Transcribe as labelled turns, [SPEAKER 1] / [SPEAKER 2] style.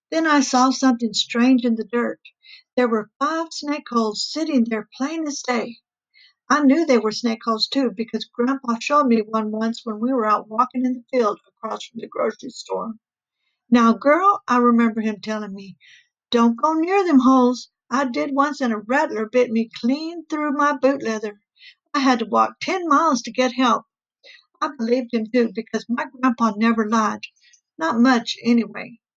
[SPEAKER 1] Then I saw something strange in the dirt. There were 5 snake holes sitting there plain as day. I knew they were snake holes too because Grandpa showed me one once when we were out walking in the field across from the grocery store. Now, girl, I remember him telling me, don't go near them holes. I did once and a rattler bit me clean through my boot leather. I had to walk 10 miles to get help. I believed him too because my grandpa never lied. Not much, anyway.